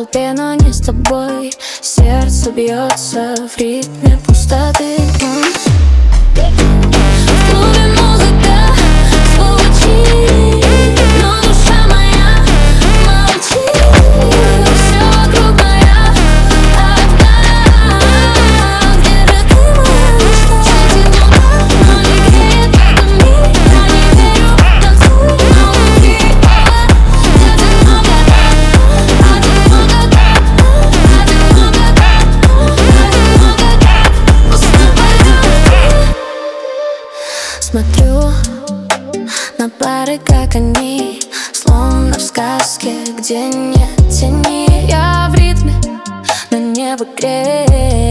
толпе, но не с тобой. Сердце бьется в ритме пустоты. В клубе музыка звучит, но душа моя молчит. Все вокруг моя одна. Где же ты, моя мечта? Одинока, но не греет этот мир. Я не верю, танцуй, но внутри смотрю на пары, как они, словно в сказке, где нет тени. Я в ритме, но небо греет.